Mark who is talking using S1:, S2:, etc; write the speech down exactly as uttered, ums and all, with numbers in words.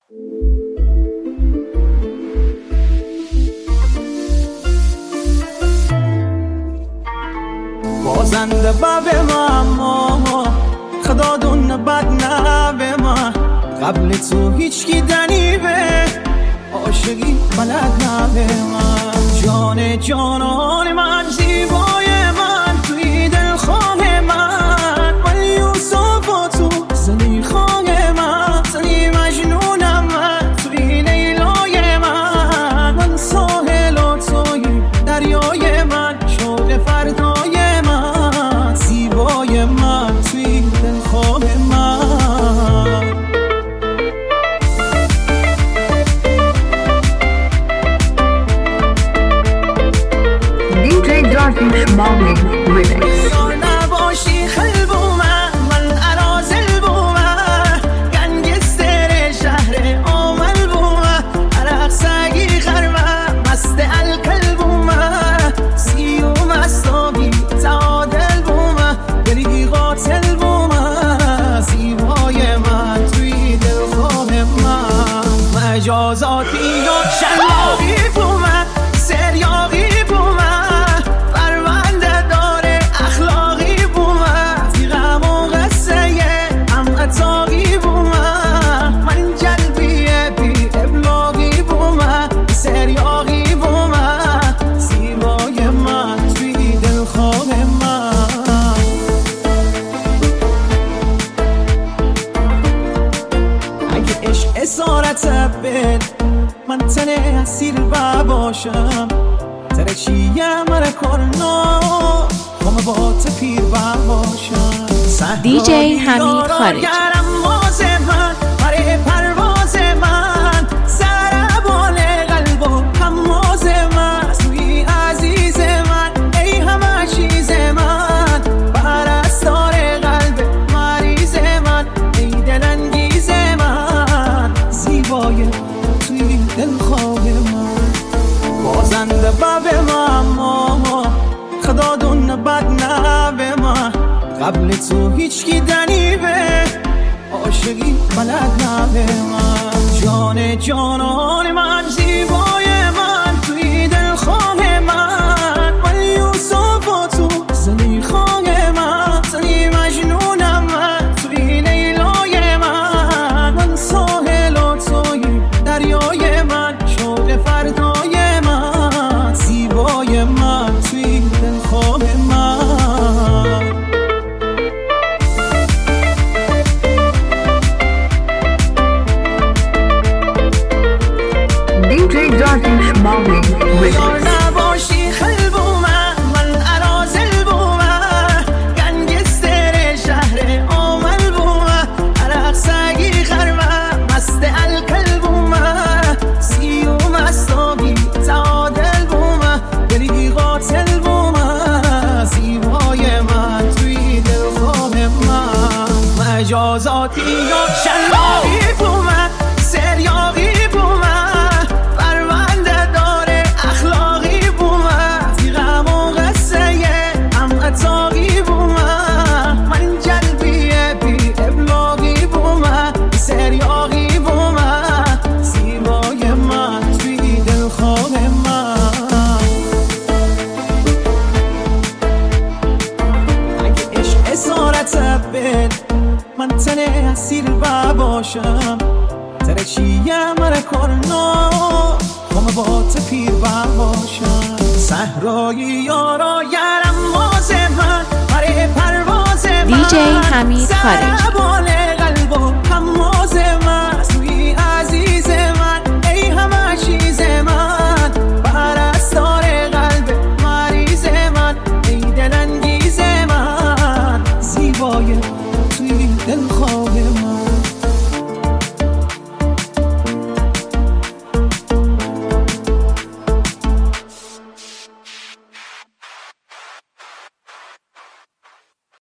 S1: بازنده باب ما خدا دون بد نبه ما قبل تو هیچ کی دنی به عاشقی بلد نبه ما جان جانان من زیبای من توی دلخواه من من یوسف و تو زلیخای من زنی مجنونم من توی لیلای من من ساحل و توی دریای من شوق فردای من زیبای من توی دلخواه من
S2: Morning Remix.
S1: نباشی خلبو من من ارازل بو من گنگستر شهر آمل بو من عرق سگی خرمه مست الکل بو من سیوم استابی تعادل بو من بریگی قاتل بو من زیبای من توی دلخواه من مجازاتی و شلاقی بو من سریاقی بو من تاقی بومه من جلبیه بی ابلاغی بومه سریاقی بومه زیبای من توی دلخواه من اگه عشق اسارت بل من تنه اسیر باشم ترچیم مره کرنا همه با تپیر باشم
S3: دی جی حمید خارجی
S1: من برای پرواز من ضربان قلب و حماز من توی عزیز من ای همه چیز من پرستار قلب مریض من ای دلانگیز من زیبای توی دلخواه من بازنده باب ما خدا دون بد نبه من قبل تو هیچ کی دنی به عاشقی بلد نبه من جان جانان من زیبای من توی دلخواه من من یوسف و تو زلیخای من زنی مجنونم من توی لیلای من من ساحل و توی دریای من شوق فردای من زیبای من توی دلخواه من نباشی خلبو من من ارازل بو من گنگستر شهر آمل بو من عرق سگی خرمه مست الکل بو من سیوم استابی تعادل بو من بریگی قاتل بو من زیبای من توی دلخواه من مجازاتی و شلاقی بو من سریاقی بو من تاقی بومه من جلبیه بی ابلاغی بومه سریاقی بومه زیبای من توی دلخواه من اگه عشق اسارت بل من تنه اسیر باشم ترچیم مره کرنا همه با تپیر باشم صحرای یارا یرم باز من برای پرواز من
S3: دی جی حمید خارجی
S1: ضربان قلب و